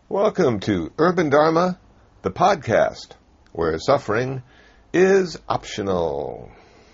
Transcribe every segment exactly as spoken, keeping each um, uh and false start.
Welcome to Urban Dharma, the podcast, where suffering is optional.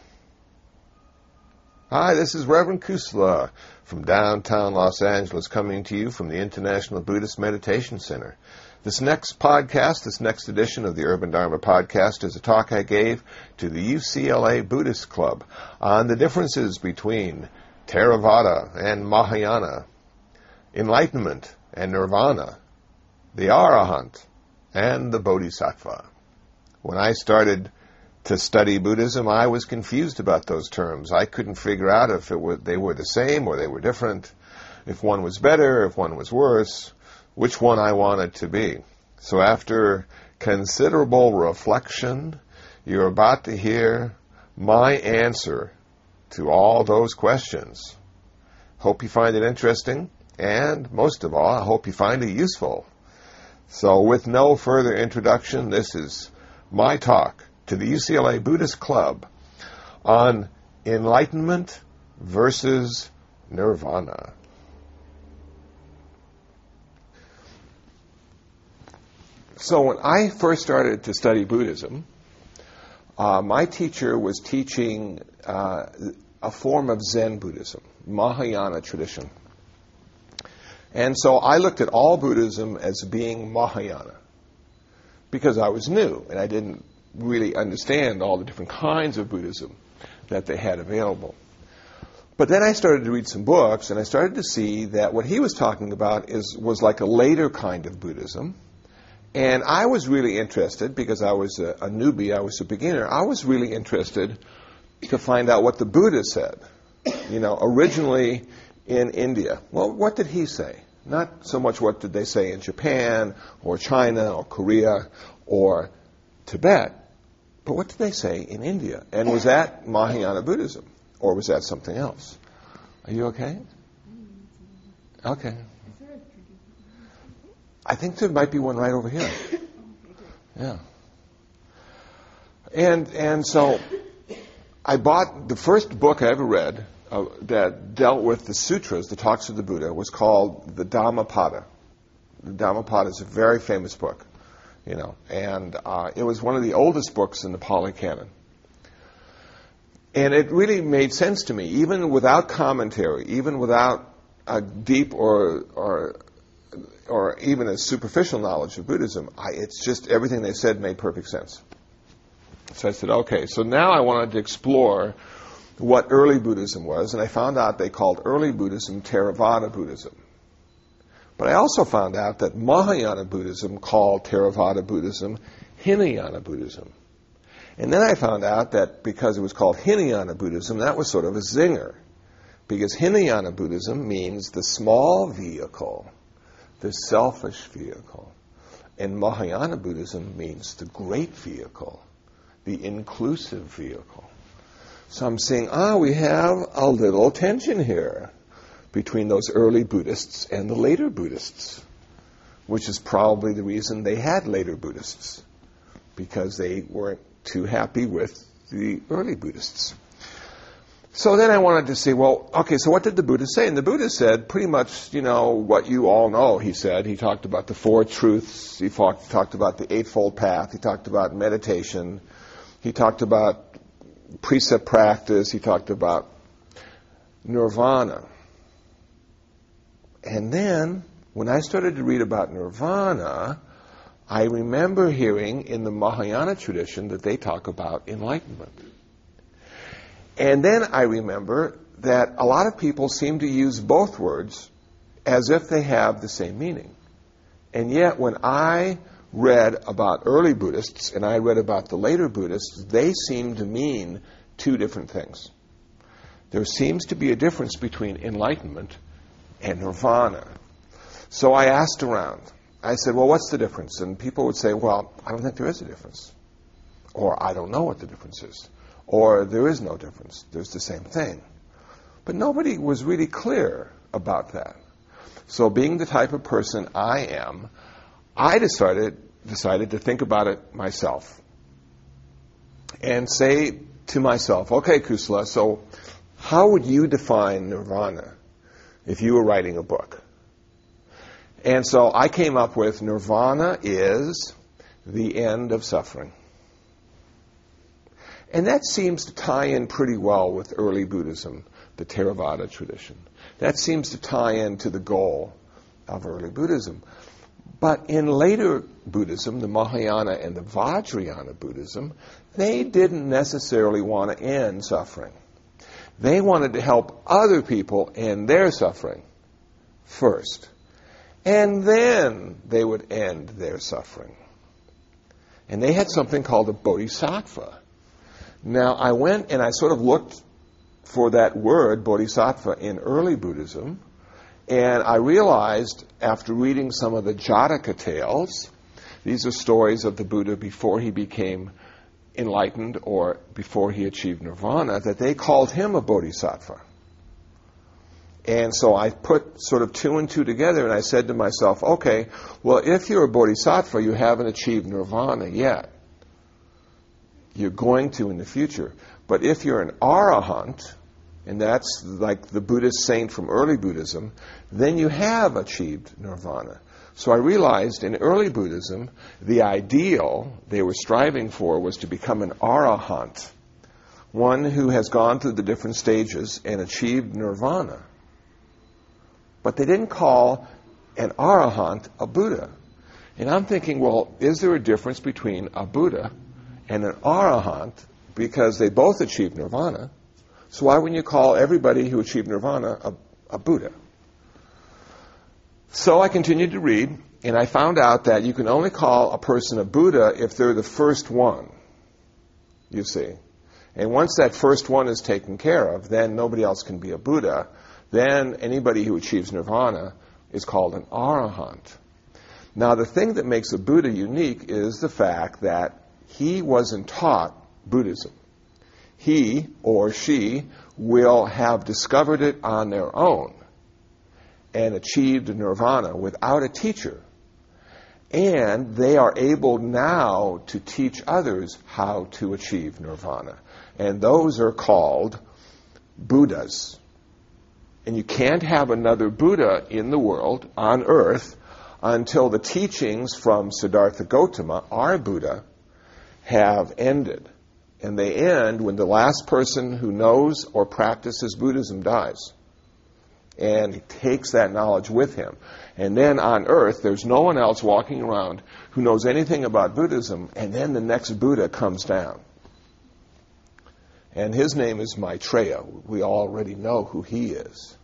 Hi, this is Reverend Kusala from downtown Los Angeles, coming to you from the International Buddhist Meditation Center. This next podcast, this next edition of the Urban Dharma podcast, is a talk I gave to the U C L A Buddhist Club on the differences between Theravada and Mahayana, enlightenment and nirvana, the Arahant, and the Bodhisattva. When I started to study Buddhism, I was confused about those terms. I couldn't figure out if it were, they were the same or they were different, if one was better, if one was worse, which one I wanted to be. So after considerable reflection, you're about to hear my answer to all those questions. Hope you find it interesting, and most of all, I hope you find it useful. So with no further introduction, this is my talk to the U C L A Buddhist Club on enlightenment versus nirvana. So when I first started to study Buddhism, uh, my teacher was teaching uh, a form of Zen Buddhism, Mahayana tradition. And so I looked at all Buddhism as being Mahayana because I was new and I didn't really understand all the different kinds of Buddhism that they had available. But then I started to read some books and I started to see that what he was talking about is was like a later kind of Buddhism. And I was really interested, because I was a, a newbie, I was a beginner, I was really interested to find out what the Buddha said. You know, originally in India. Well, what did he say? Not so much what did they say in Japan or China or Korea or Tibet, but what did they say in India? And was that Mahayana Buddhism, or was that something else? Are you okay? Okay. I think there might be one right over here. Yeah. And and so I bought the first book I ever read Uh, that dealt with the sutras, the talks of the Buddha, was called the Dhammapada. The Dhammapada is a very famous book, you know, and uh, it was one of the oldest books in the Pali Canon. And it really made sense to me, even without commentary, even without a deep or or or even a superficial knowledge of Buddhism. I, it's just everything they said made perfect sense. So I said, okay, so now I wanted to explore what early Buddhism was, and I found out they called early Buddhism Theravada Buddhism. But I also found out that Mahayana Buddhism called Theravada Buddhism Hinayana Buddhism. And then I found out that because it was called Hinayana Buddhism, that was sort of a zinger. Because Hinayana Buddhism means the small vehicle, the selfish vehicle. And Mahayana Buddhism means the great vehicle, the inclusive vehicle. So I'm saying, ah, we have a little tension here between those early Buddhists and the later Buddhists, which is probably the reason they had later Buddhists, because they weren't too happy with the early Buddhists. So then I wanted to say, well, okay, so what did the Buddha say? And the Buddha said pretty much, you know, what you all know, he said. He talked about the four truths. He talked about the Eightfold Path. He talked about meditation. He talked about precept practice. He talked about nirvana. And then, when I started to read about nirvana, I remember hearing in the Mahayana tradition that they talk about enlightenment. And then I remember that a lot of people seem to use both words as if they have the same meaning. And yet, when I read about early Buddhists and I read about the later Buddhists, they seem to mean two different things. There seems to be a difference between enlightenment and nirvana. So I asked around. I said, well, what's the difference? And people would say, well, I don't think there is a difference. Or I don't know what the difference is. Or there is no difference. There's the same thing. But nobody was really clear about that. So being the type of person I am, I decided decided to think about it myself and say to myself, okay, Kusala, so how would you define nirvana if you were writing a book? And so I came up with nirvana is the end of suffering. And that seems to tie in pretty well with early Buddhism, the Theravada tradition. That seems to tie into the goal of early Buddhism. But in later Buddhism, the Mahayana and the Vajrayana Buddhism, they didn't necessarily want to end suffering. They wanted to help other people end their suffering first. And then they would end their suffering. And they had something called a bodhisattva. Now, I went and I sort of looked for that word, bodhisattva, in early Buddhism, and I realized, after reading some of the Jataka tales, these are stories of the Buddha before he became enlightened or before he achieved nirvana, that they called him a bodhisattva. And so I put sort of two and two together, and I said to myself, okay, well, if you're a bodhisattva, you haven't achieved nirvana yet. You're going to in the future. But if you're an arahant, and that's like the Buddhist saint from early Buddhism, then you have achieved nirvana. So I realized in early Buddhism, the ideal they were striving for was to become an arahant, one who has gone through the different stages and achieved nirvana. But they didn't call an arahant a Buddha. And I'm thinking, well, is there a difference between a Buddha and an arahant? Because they both achieved nirvana. So why wouldn't you call everybody who achieved nirvana a, a Buddha? So I continued to read, and I found out that you can only call a person a Buddha if they're the first one, you see. And once that first one is taken care of, then nobody else can be a Buddha. Then anybody who achieves nirvana is called an arahant. Now, the thing that makes a Buddha unique is the fact that he wasn't taught Buddhism. He or she will have discovered it on their own and achieved nirvana without a teacher. And they are able now to teach others how to achieve nirvana. And those are called Buddhas. And you can't have another Buddha in the world, on earth, until the teachings from Siddhartha Gautama, our Buddha, have ended. And they end when the last person who knows or practices Buddhism dies. And he takes that knowledge with him. And then on earth, there's no one else walking around who knows anything about Buddhism, and then the next Buddha comes down. And his name is Maitreya. We already know who he is.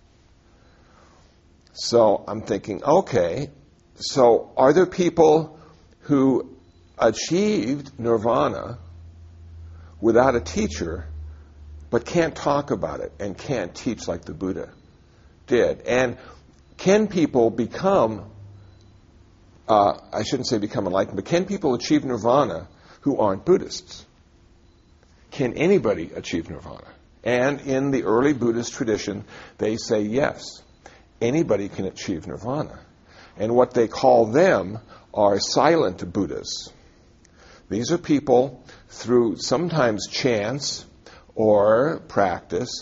So I'm thinking, okay, so are there people who achieved nirvana without a teacher, but can't talk about it and can't teach like the Buddha did? And can people become, uh, I shouldn't say become enlightened, but can people achieve nirvana who aren't Buddhists? Can anybody achieve nirvana? And in the early Buddhist tradition, they say yes, anybody can achieve nirvana. And what they call them are silent Buddhas. These are people, through sometimes chance or practice,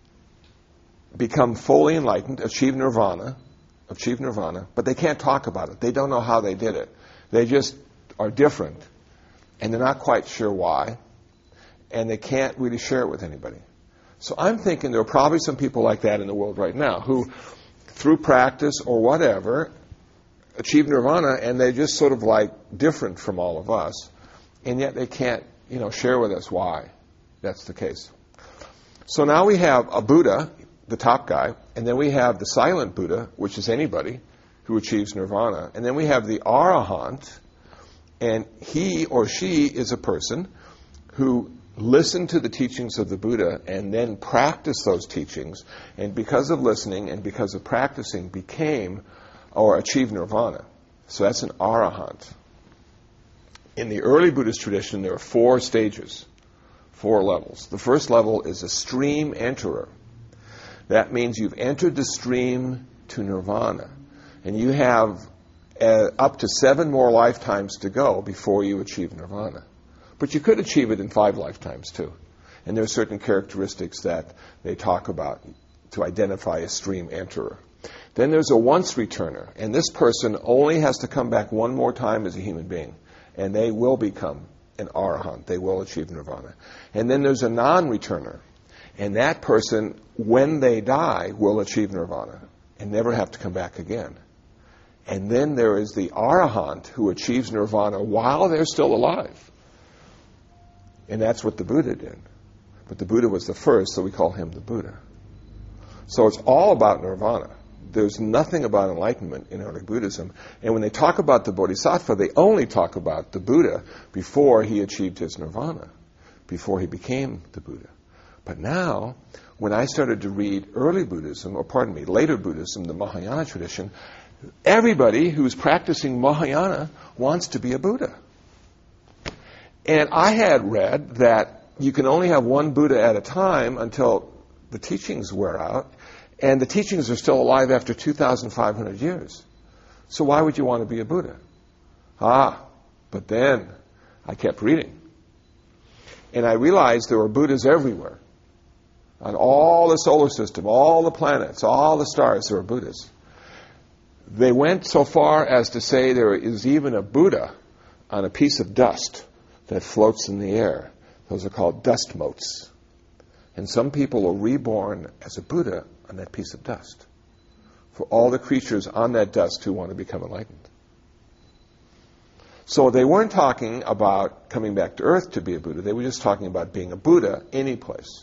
become fully enlightened, achieve nirvana, achieve nirvana, but they can't talk about it. They don't know how they did it. They just are different, and they're not quite sure why, and they can't really share it with anybody. So I'm thinking there are probably some people like that in the world right now who, through practice or whatever, achieve nirvana, and they're just sort of like different from all of us, and yet they can't, you know, share with us why that's the case. So now we have a Buddha, the top guy, and then we have the silent Buddha, which is anybody who achieves nirvana, and then we have the arahant, and he or she is a person who listened to the teachings of the Buddha and then practiced those teachings, and because of listening and because of practicing became or achieved nirvana. So that's an arahant. In the early Buddhist tradition, there are four stages, four levels. The first level is a stream enterer. That means you've entered the stream to nirvana, and you have uh, up to seven more lifetimes to go before you achieve nirvana. But you could achieve it in five lifetimes too. And there are certain characteristics that they talk about to identify a stream enterer. Then there's a once returner, and this person only has to come back one more time as a human being, and they will become an arahant. They will achieve nirvana. And then there's a non-returner, and that person, when they die, will achieve nirvana and never have to come back again. And then there is the arahant who achieves nirvana while they're still alive. And that's what the Buddha did. But the Buddha was the first, so we call him the Buddha. So it's all about nirvana. There's nothing about enlightenment in early Buddhism. And when they talk about the Bodhisattva, they only talk about the Buddha before he achieved his nirvana, before he became the Buddha. But now, when I started to read early Buddhism, or pardon me, later Buddhism, the Mahayana tradition, everybody who's practicing Mahayana wants to be a Buddha. And I had read that you can only have one Buddha at a time until the teachings wear out, and the teachings are still alive after two thousand five hundred years. So why would you want to be a Buddha? Ah, but then I kept reading. And I realized there were Buddhas everywhere. On all the solar system, all the planets, all the stars, there were Buddhas. They went so far as to say there is even a Buddha on a piece of dust that floats in the air. Those are called dust motes. And some people are reborn as a Buddha on that piece of dust, for all the creatures on that dust who want to become enlightened. So they weren't talking about coming back to earth to be a Buddha. They were just talking about being a Buddha any place.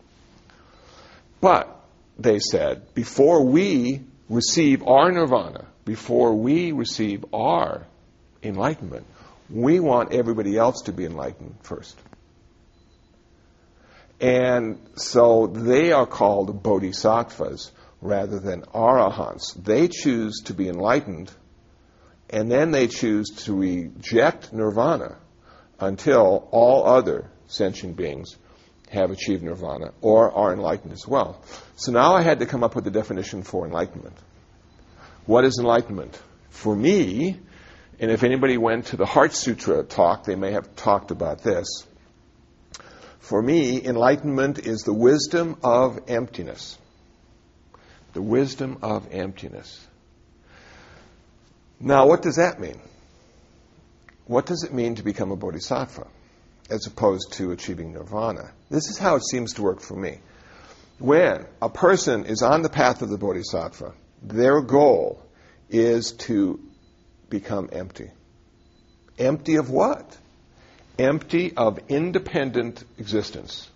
But, they said, before we receive our nirvana, before we receive our enlightenment, we want everybody else to be enlightened first. And so they are called bodhisattvas rather than arahants. They choose to be enlightened, and then they choose to reject nirvana until all other sentient beings have achieved nirvana or are enlightened as well. So now I had to come up with a definition for enlightenment. What is enlightenment? For me, and if anybody went to the Heart Sutra talk, they may have talked about this. For me, enlightenment is the wisdom of emptiness. The wisdom of emptiness. Now, what does that mean? What does it mean to become a bodhisattva as opposed to achieving nirvana? This is how it seems to work for me. When a person is on the path of the bodhisattva, their goal is to become empty. Empty of what? Empty of independent existence.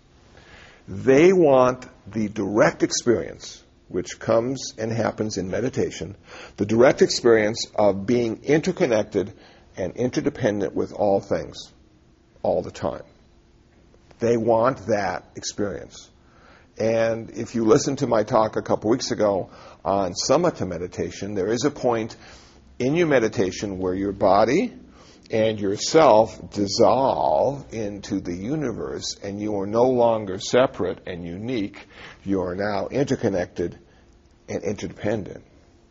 They want the direct experience, which comes and happens in meditation, the direct experience of being interconnected and interdependent with all things, all the time. They want that experience. And if you listened to my talk a couple weeks ago on samatha meditation, there is a point in your meditation where your body and yourself dissolve into the universe, and you are no longer separate and unique. You are now interconnected and interdependent.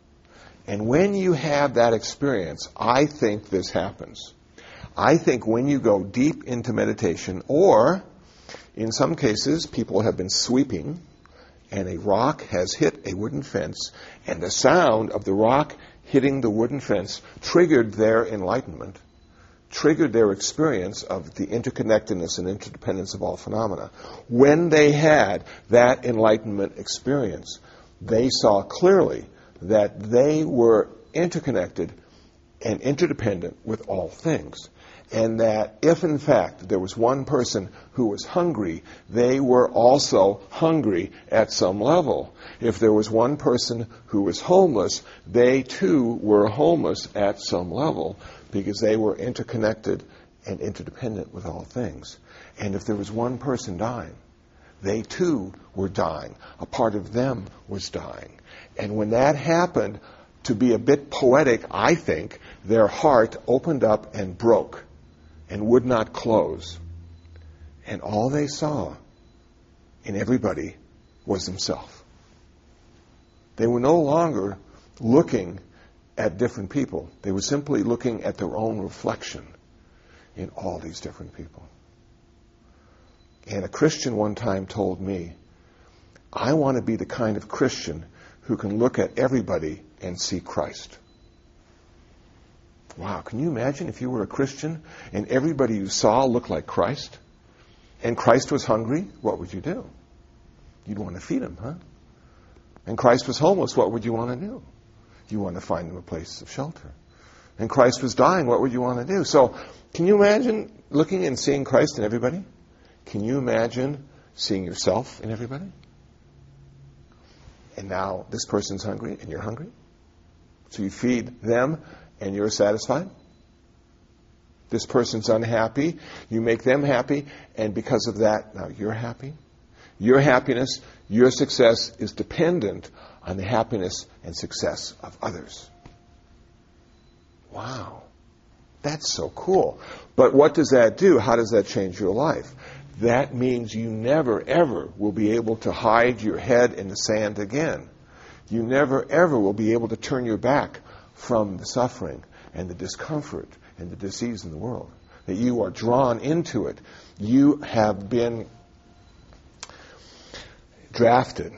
And when you have that experience, I think this happens. I think when you go deep into meditation, or in some cases, people have been sweeping, and a rock has hit a wooden fence, and the sound of the rock hitting the wooden fence triggered their enlightenment, triggered their experience of the interconnectedness and interdependence of all phenomena. When they had that enlightenment experience, they saw clearly that they were interconnected and interdependent with all things. And that if in fact there was one person who was hungry, they were also hungry at some level. If there was one person who was homeless, they too were homeless at some level, because they were interconnected and interdependent with all things. And if there was one person dying, they too were dying. A part of them was dying. And when that happened, to be a bit poetic, I think, their heart opened up and broke and would not close. And all they saw in everybody was themselves. They were no longer looking at different people. They were simply looking at their own reflection in all these different people. And a Christian one time told me, I want to be the kind of Christian who can look at everybody and see Christ. Wow, can you imagine if you were a Christian and everybody you saw looked like Christ? And Christ was hungry, what would you do? You'd want to feed him, huh? And Christ was homeless, what would you want to do? You want to find him a place of shelter. And Christ was dying, what would you want to do? So, can you imagine looking and seeing Christ in everybody? Can you imagine seeing yourself in everybody? And now this person's hungry and you're hungry. So you feed them and you're satisfied. This person's unhappy. You make them happy. And because of that, now you're happy. Your happiness, your success is dependent on the happiness and success of others. Wow. That's so cool. But what does that do? How does that change your life? That means you never, ever will be able to hide your head in the sand again. You never, ever will be able to turn your back from the suffering and the discomfort and the disease in the world. That you are drawn into it. You have been drafted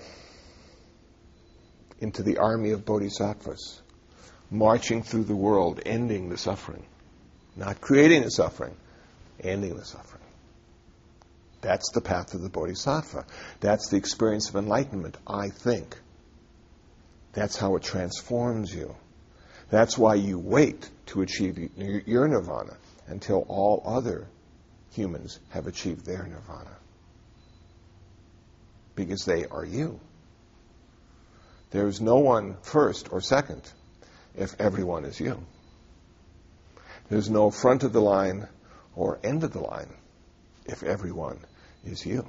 into the army of bodhisattvas, marching through the world, ending the suffering. Not creating the suffering, ending the suffering. That's the path of the bodhisattva. That's the experience of enlightenment, I think. That's how it transforms you. That's why you wait to achieve your nirvana until all other humans have achieved their nirvana. Because they are you. There is no one first or second if everyone is you. There's no front of the line or end of the line if everyone is you.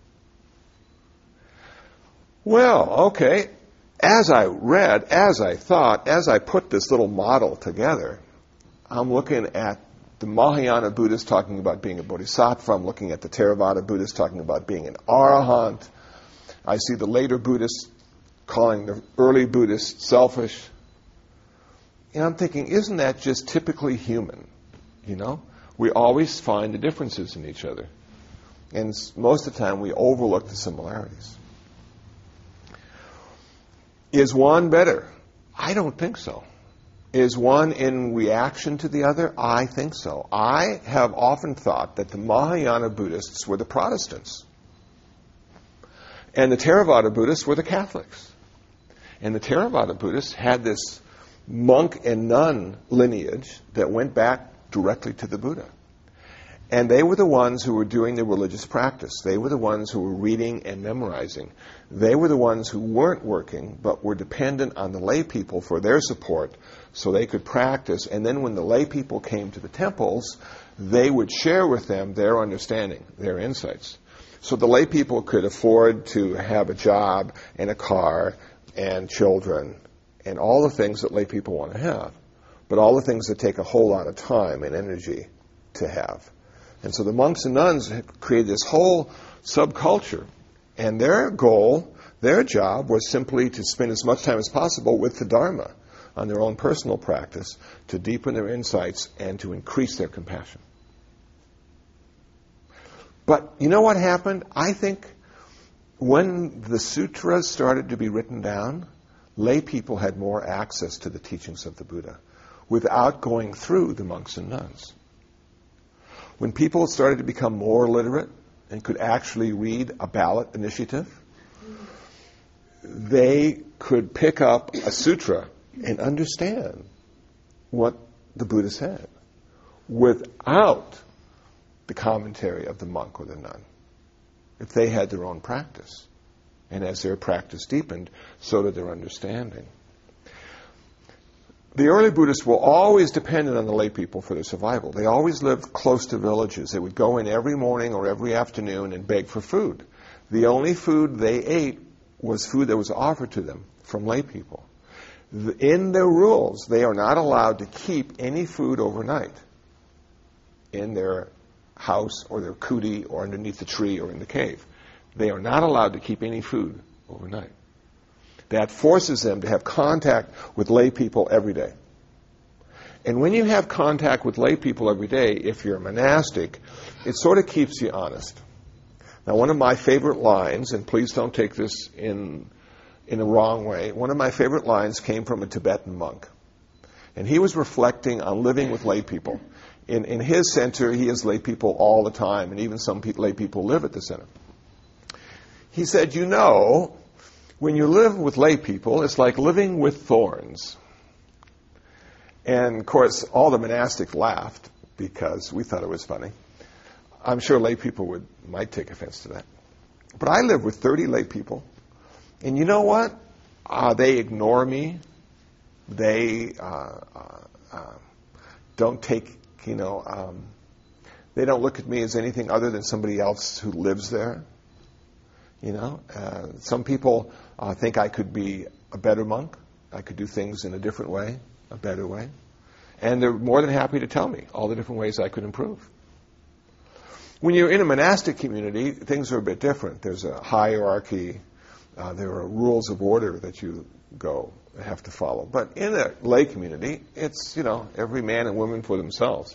Well, okay. As I read, as I thought, as I put this little model together, I'm looking at the Mahayana Buddhists talking about being a bodhisattva. I'm looking at the Theravada Buddhists talking about being an arahant. I see the later Buddhists calling the early Buddhists selfish. And I'm thinking, isn't that just typically human? You know? We always find the differences in each other. And most of the time we overlook the similarities. Is one better? I don't think so. Is one in reaction to the other? I think so. I have often thought that the Mahayana Buddhists were the Protestants. And the Theravada Buddhists were the Catholics. And the Theravada Buddhists had this monk and nun lineage that went back directly to the Buddha. And they were the ones who were doing the religious practice. They were the ones who were reading and memorizing. They were the ones who weren't working, but were dependent on the lay people for their support so they could practice. And then when the lay people came to the temples, they would share with them their understanding, their insights. So the lay people could afford to have a job and a car and children and all the things that lay people want to have, but all the things that take a whole lot of time and energy to have. And so the monks and nuns created this whole subculture, and their goal, their job, was simply to spend as much time as possible with the Dharma on their own personal practice to deepen their insights and to increase their compassion. But you know what happened? I think when the sutras started to be written down, lay people had more access to the teachings of the Buddha without going through the monks and nuns. When people started to become more literate and could actually read a ballot initiative, they could pick up a sutra and understand what the Buddha said without the commentary of the monk or the nun, if they had their own practice. And as their practice deepened, so did their understanding. The early Buddhists were always dependent on the lay people for their survival. They always lived close to villages. They would go in every morning or every afternoon and beg for food. The only food they ate was food that was offered to them from lay people. In their rules, they are not allowed to keep any food overnight in their house or their kuti or underneath the tree or in the cave. They are not allowed to keep any food overnight. That forces them to have contact with lay people every day. And when you have contact with lay people every day, if you're a monastic, it sort of keeps you honest. Now, one of my favorite lines, and please don't take this in in a wrong way. One of my favorite lines came from a Tibetan monk. And he was reflecting on living with lay people. In, in his center, he has lay people all the time, and even some pe- lay people live at the center. He said, you know, when you live with lay people, it's like living with thorns. And, of course, all the monastics laughed because we thought it was funny. I'm sure lay people would might take offense to that. But I live with thirty lay people. And you know what? Uh, they ignore me. They uh, uh, uh, don't take, you know, um, they don't look at me as anything other than somebody else who lives there. You know, uh, some people uh, think I could be a better monk. I could do things in a different way, a better way. And they're more than happy to tell me all the different ways I could improve. When you're in a monastic community, things are a bit different. There's a hierarchy. Uh, there are rules of order that you go have to follow. But in a lay community, it's, you know, every man and woman for themselves.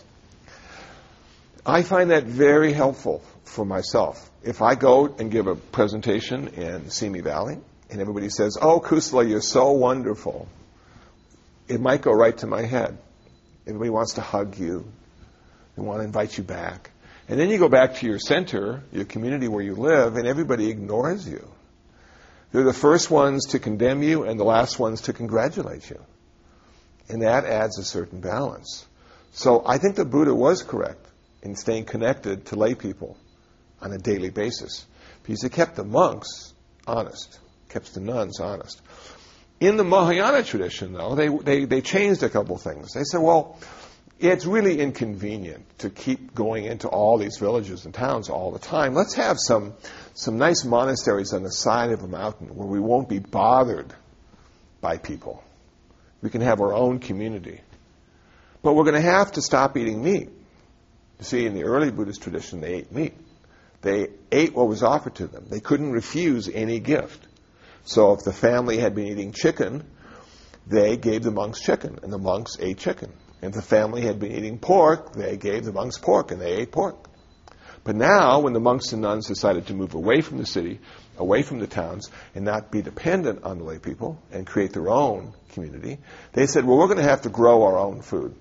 I find that very helpful for myself. If I go and give a presentation in Simi Valley, and everybody says, oh, Kusala, you're so wonderful, it might go right to my head. Everybody wants to hug you. They want to invite you back. And then you go back to your center, your community where you live, and everybody ignores you. They're the first ones to condemn you and the last ones to congratulate you. And that adds a certain balance. So I think the Buddha was correct in staying connected to lay people on a daily basis, because he kept the monks honest, kept the nuns honest. In the Mahayana tradition, though, they, they, they changed a couple things. They said, well, it's really inconvenient to keep going into all these villages and towns all the time. Let's have some, some nice monasteries on the side of a mountain where we won't be bothered by people. We can have our own community. But we're going to have to stop eating meat. You see, in the early Buddhist tradition, they ate meat. They ate what was offered to them. They couldn't refuse any gift. So if the family had been eating chicken, they gave the monks chicken, and the monks ate chicken. And if the family had been eating pork, they gave the monks pork, and they ate pork. But now, when the monks and nuns decided to move away from the city, away from the towns, and not be dependent on the lay people, and create their own community, they said, well, we're going to have to grow our own food.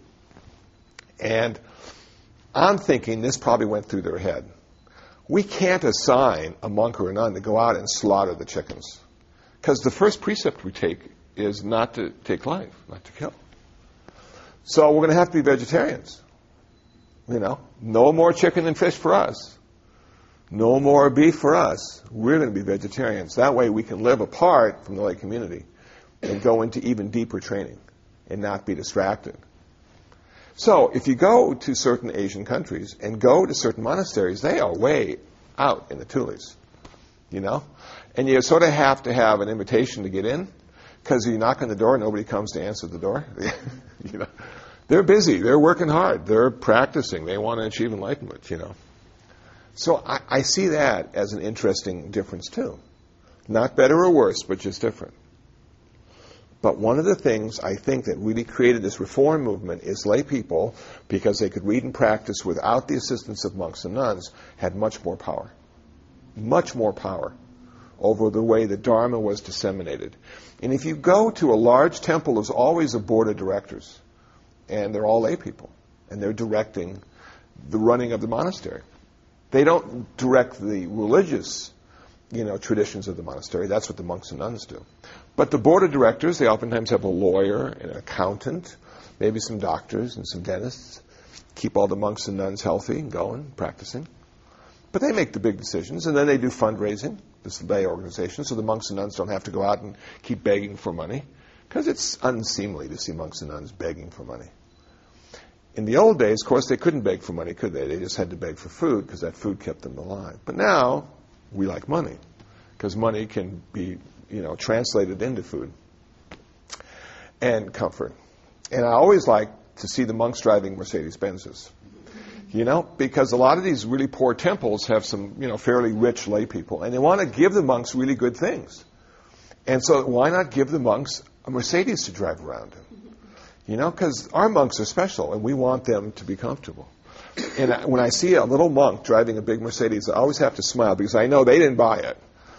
And I'm thinking this probably went through their head. We can't assign a monk or a nun to go out and slaughter the chickens. Because the first precept we take is not to take life, not to kill. So we're going to have to be vegetarians. You know, no more chicken and fish for us. No more beef for us. We're going to be vegetarians. That way we can live apart from the lay community and go into even deeper training and not be distracted. So if you go to certain Asian countries and go to certain monasteries, they are way out in the tules, you know. And you sort of have to have an invitation to get in, because you knock on the door, nobody comes to answer the door. You know, they're busy. They're working hard. They're practicing. They want to achieve enlightenment, you know. So I, I see that as an interesting difference, too. Not better or worse, but just different. But one of the things I think that really created this reform movement is lay people, because they could read and practice without the assistance of monks and nuns, had much more power. Much more power over the way the Dharma was disseminated. And if you go to a large temple, there's always a board of directors. And they're all lay people. And they're directing the running of the monastery. They don't direct the religious, you know, traditions of the monastery. That's what the monks and nuns do. But the board of directors, they oftentimes have a lawyer and an accountant, maybe some doctors and some dentists, keep all the monks and nuns healthy and going, practicing. But they make the big decisions, and then they do fundraising, this lay organization, so the monks and nuns don't have to go out and keep begging for money, because it's unseemly to see monks and nuns begging for money. In the old days, of course, they couldn't beg for money, could they? They just had to beg for food, because that food kept them alive. But now, we like money, because money can be, you know, translated into food and comfort. And I always like to see the monks driving Mercedes-Benzes. You know, because a lot of these really poor temples have some, you know, fairly rich lay people, and they want to give the monks really good things. And so why not give the monks a Mercedes to drive around in? You know, because our monks are special, and we want them to be comfortable. And when I see a little monk driving a big Mercedes, I always have to smile, because I know they didn't buy it.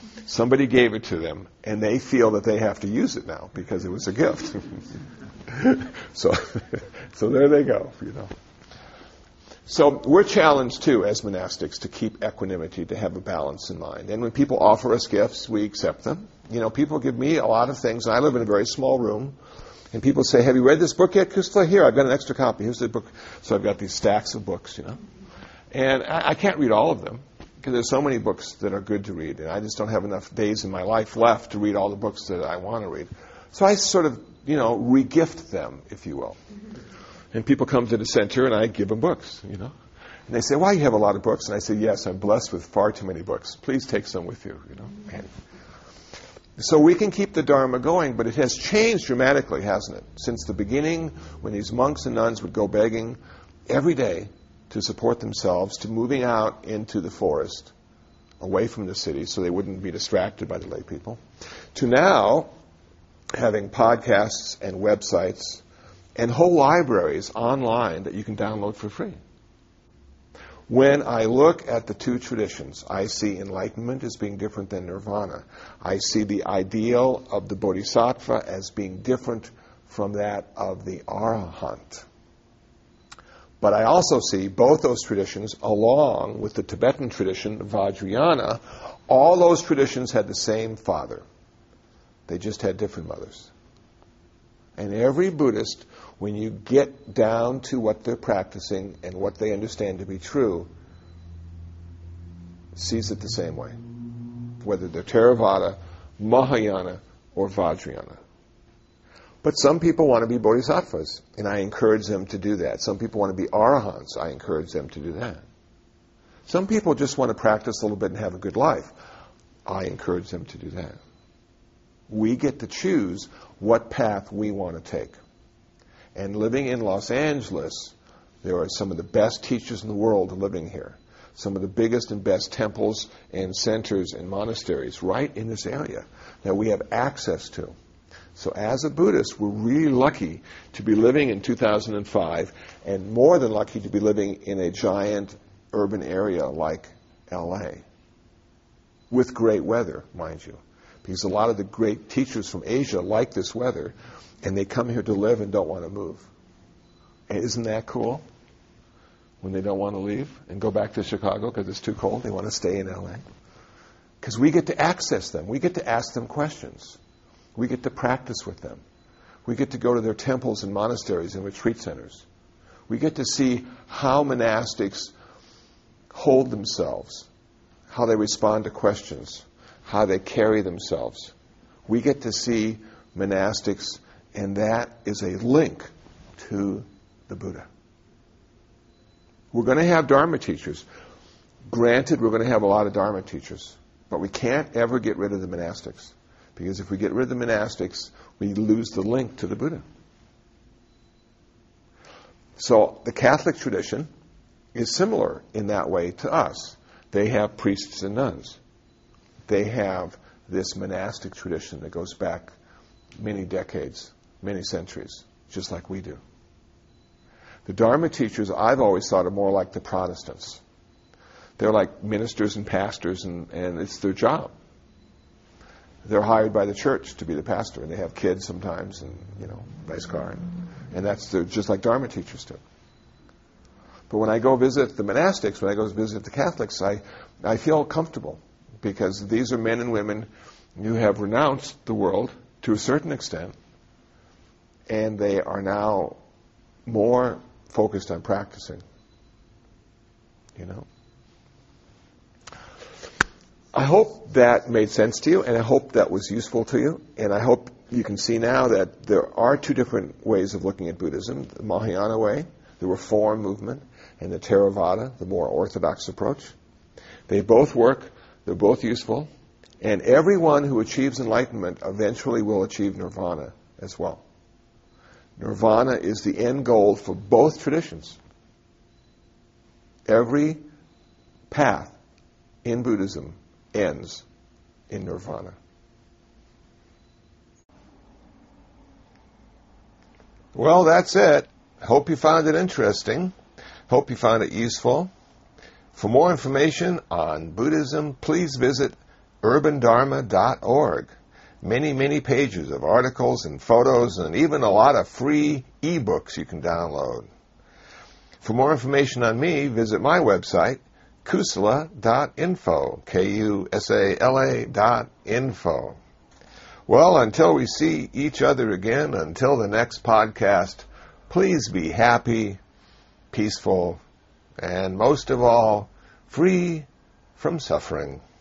Somebody gave it to them, and they feel that they have to use it now because it was a gift. so, so there they go, you know. So we're challenged, too, as monastics, to keep equanimity, to have a balance in mind. And when people offer us gifts, we accept them. You know, people give me a lot of things, and I live in a very small room. And people say, have you read this book yet, Kusla? Here, I've got an extra copy. Here's the book. So I've got these stacks of books, you know. And I, I can't read all of them because there's so many books that are good to read. And I just don't have enough days in my life left to read all the books that I want to read. So I sort of, you know, re-gift them, if you will. And people come to the center, and I give them books, you know. And they say, "Why, you have a lot of books?" And I say, "Yes, I'm blessed with far too many books. Please take some with you, you know." And so we can keep the Dharma going, but it has changed dramatically, hasn't it? Since the beginning, when these monks and nuns would go begging every day to support themselves, to moving out into the forest, away from the city, so they wouldn't be distracted by the lay people, to now having podcasts and websites and whole libraries online that you can download for free. When I look at the two traditions, I see enlightenment as being different than nirvana. I see the ideal of the bodhisattva as being different from that of the arahant. But I also see both those traditions, along with the Tibetan tradition, Vajrayana, all those traditions had the same father. They just had different mothers. And every Buddhist, when you get down to what they're practicing and what they understand to be true, sees it the same way, whether they're Theravada, Mahayana, or Vajrayana. But some people want to be bodhisattvas, and I encourage them to do that. Some people want to be arahants. I encourage them to do that. Some people just want to practice a little bit and have a good life. I encourage them to do that. We get to choose what path we want to take. And living in Los Angeles, there are some of the best teachers in the world living here. Some of the biggest and best temples and centers and monasteries right in this area that we have access to. So as a Buddhist, we're really lucky to be living in two thousand five, and more than lucky to be living in a giant urban area like L A with great weather, mind you. Because a lot of the great teachers from Asia like this weather, and they come here to live and don't want to move. And isn't that cool? When they don't want to leave and go back to Chicago because it's too cold, they want to stay in L A. Because we get to access them. We get to ask them questions. We get to practice with them. We get to go to their temples and monasteries and retreat centers. We get to see how monastics hold themselves, how they respond to questions, how they carry themselves. We get to see monastics, and that is a link to the Buddha. We're going to have Dharma teachers. Granted, we're going to have a lot of Dharma teachers, but we can't ever get rid of the monastics. Because if we get rid of the monastics, we lose the link to the Buddha. So the Catholic tradition is similar in that way to us. They have priests and nuns. They have this monastic tradition that goes back many decades, many centuries, just like we do. The Dharma teachers, I've always thought, are more like the Protestants. They're like ministers and pastors, and, and it's their job. They're hired by the church to be the pastor, and they have kids sometimes, and, you know, nice car. And, and that's their, just like Dharma teachers do. But when I go visit the monastics, when I go visit the Catholics, I, I feel comfortable, because these are men and women who have renounced the world to a certain extent, and they are now more focused on practicing. You know? I hope that made sense to you, and I hope that was useful to you, and I hope you can see now that there are two different ways of looking at Buddhism: the Mahayana way, the reform movement, and the Theravada, the more orthodox approach. They both work, they're both useful, and everyone who achieves enlightenment eventually will achieve nirvana as well. Nirvana is the end goal for both traditions. Every path in Buddhism ends in nirvana. Well, that's it. Hope you found it interesting. Hope you found it useful. For more information on Buddhism, please visit urban dharma dot org. Many, many pages of articles and photos and even a lot of free ebooks you can download. For more information on me, visit my website, kusala dot info, K U S A L A dot info. Well, until we see each other again, until the next podcast, please be happy, peaceful, and most of all, free from suffering.